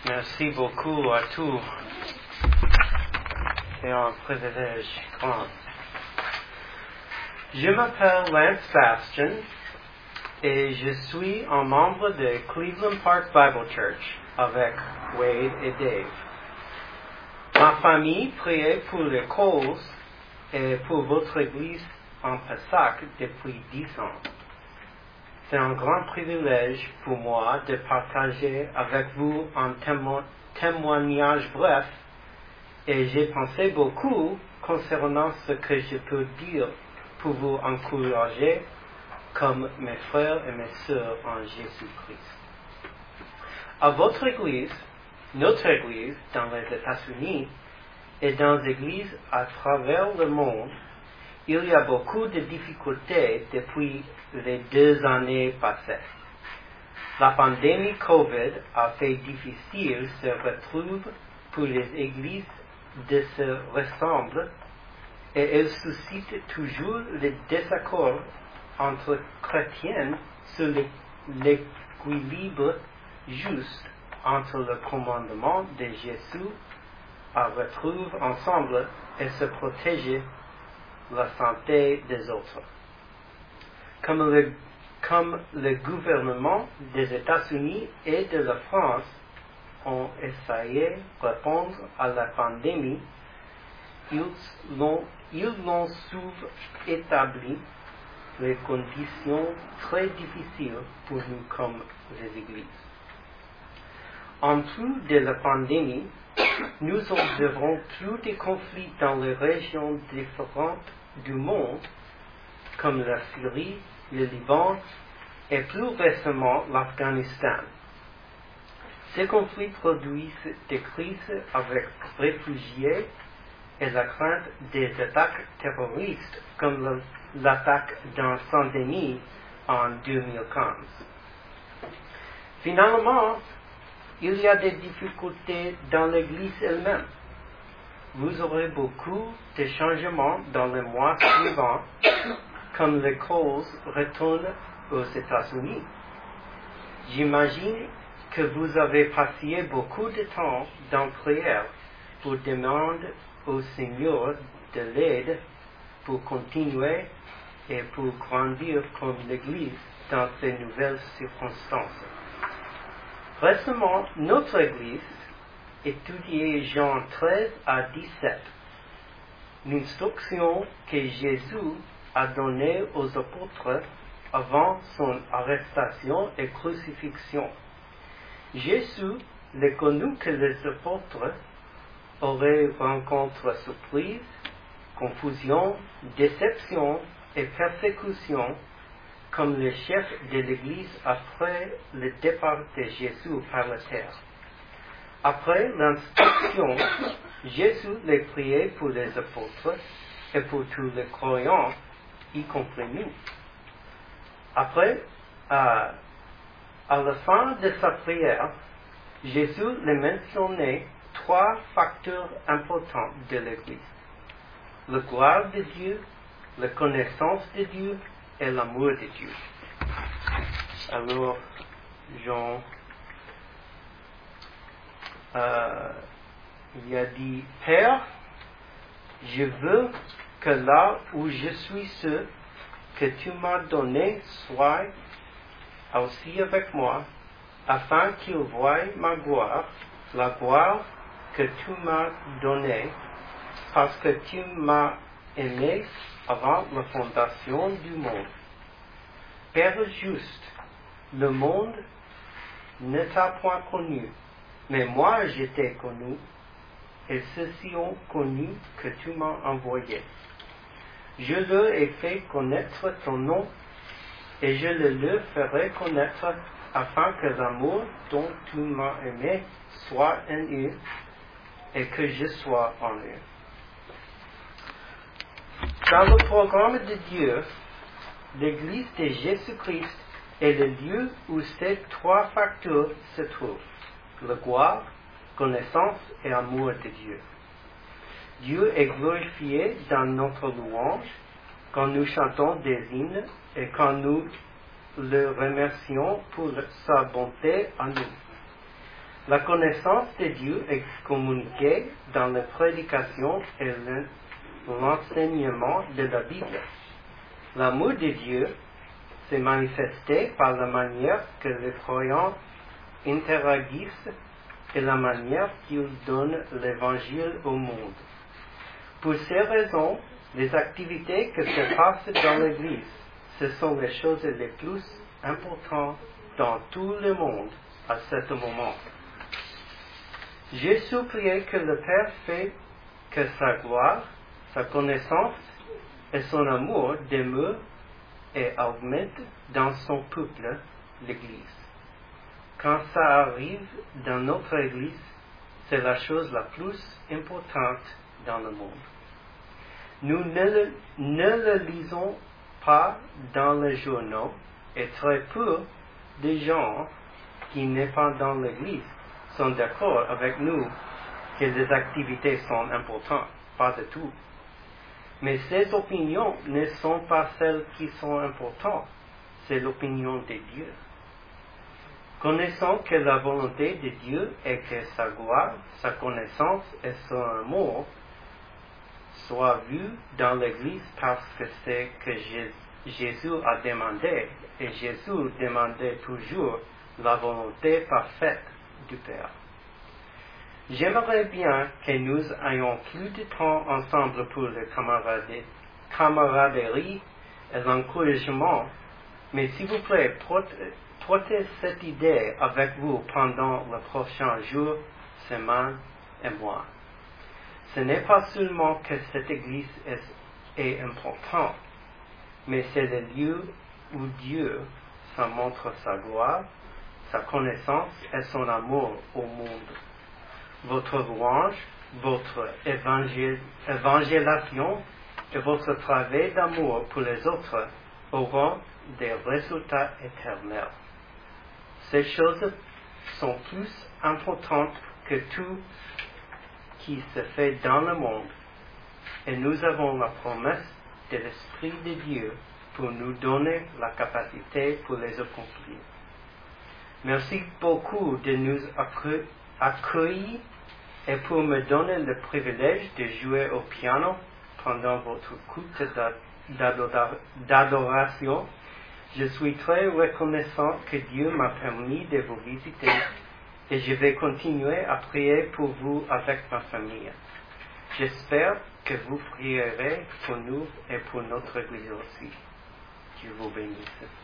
Merci beaucoup à tous. C'est un privilège grand. Je m'appelle Lance Bastian et je suis un membre de Cleveland Park Bible Church avec Wade et Dave. Ma famille priait pour les causes et pour votre église en Pessac depuis 10 ans. C'est un grand privilège pour moi de partager avec vous un témoignage bref et j'ai pensé beaucoup concernant ce que je peux dire pour vous encourager comme mes frères et mes sœurs en Jésus-Christ. À votre église, notre église dans les États-Unis et dans les églises à travers le monde, il y a beaucoup de difficultés depuis les 2 années passées. La pandémie COVID a fait difficile se retrouver pour les églises de se ressembler et elle suscite toujours le désaccord entre chrétiens sur l'équilibre juste entre le commandement de Jésus à retrouver ensemble et se protéger la santé des autres. Comme le gouvernement des États-Unis et de la France ont essayé de répondre à la pandémie, ils ont établi les conditions très difficiles pour nous comme les églises. En plus de la pandémie, nous observons plus de conflits dans les régions différentes du monde, comme la Syrie, le Liban et plus récemment l'Afghanistan. Ces conflits produisent des crises avec réfugiés et la crainte des attaques terroristes comme l'attaque dans Saint-Denis en 2015. Finalement, il y a des difficultés dans l'Église elle-même. Vous aurez beaucoup de changements dans les mois suivants, comme les causes retournent aux États-Unis. J'imagine que vous avez passé beaucoup de temps dans prière pour demander au Seigneur de l'aide pour continuer et pour grandir comme l'Église dans ces nouvelles circonstances. Récemment, notre Église étudiait Jean 13 à 17, l'instruction que Jésus a donnée aux apôtres avant son arrestation et crucifixion. Jésus les connu que les apôtres auraient rencontré surprise, confusion, déception et persécution comme le chef de l'Église après le départ de Jésus par la terre. Après l'instruction, Jésus les priait pour les apôtres et pour tous les croyants, y compris nous. Après, à la fin de sa prière, Jésus les mentionnait 3 facteurs importants de l'Église: la gloire de Dieu, la connaissance de Dieu et l'amour de Dieu. Alors, Jean, il a dit: Père, je veux que là où je suis seul, que tu m'as donné soit aussi avec moi, afin qu'ils voient ma gloire, la gloire que tu m'as donnée, parce que tu m'as aimé avant la fondation du monde. Père juste, le monde ne t'a point connu, mais moi je t'ai connu, et ceux-ci ont connu que tu m'as envoyé. Je leur ai fait connaître ton nom, et je le leur ferai connaître, afin que l'amour dont tu m'as aimé soit en eux, et que je sois en eux. Dans le programme de Dieu, l'Église de Jésus-Christ est le lieu où ces 3 facteurs se trouvent: la gloire, connaissance et amour de Dieu. Dieu est glorifié dans notre louange quand nous chantons des hymnes et quand nous le remercions pour sa bonté à nous. La connaissance de Dieu est communiquée dans la prédication et l'enseignement de la Bible. L'amour de Dieu s'est manifesté par la manière que les croyants interagissent et la manière qu'ils donnent l'Évangile au monde. Pour ces raisons, les activités que se passent dans l'Église, ce sont les choses les plus importantes dans tout le monde à ce moment. J'ai supplié que le Père fait que sa gloire, sa connaissance et son amour demeurent et augmentent dans son peuple, l'Église. Quand ça arrive dans notre Église, c'est la chose la plus importante dans le monde. Nous ne le lisons pas dans les journaux et très peu de gens qui n'est pas dans l'Église sont d'accord avec nous que les activités sont importantes, pas du tout. Mais ces opinions ne sont pas celles qui sont importantes, c'est l'opinion de Dieu. Connaissons que la volonté de Dieu est que sa gloire, sa connaissance et son amour soient vus dans l'Église parce que c'est que Jésus a demandé, et Jésus demandait toujours la volonté parfaite du Père. J'aimerais bien que nous ayons plus de temps ensemble pour la camaraderie et l'encouragement, mais s'il vous plaît, portez cette idée avec vous pendant les prochains jours, semaines et mois. Ce n'est pas seulement que cette Église est importante, mais c'est le lieu où Dieu se montre sa gloire, sa connaissance et son amour au monde. Votre louange, votre évangélisation et votre travail d'amour pour les autres auront des résultats éternels. Ces choses sont plus importantes que tout qui se fait dans le monde, et nous avons la promesse de l'Esprit de Dieu pour nous donner la capacité pour les accomplir. Merci beaucoup de nous accueillir et pour me donner le privilège de jouer au piano pendant votre culte d'adoration. Je suis très reconnaissant que Dieu m'a permis de vous visiter et je vais continuer à prier pour vous avec ma famille. J'espère que vous prierez pour nous et pour notre Église aussi. Dieu vous bénisse.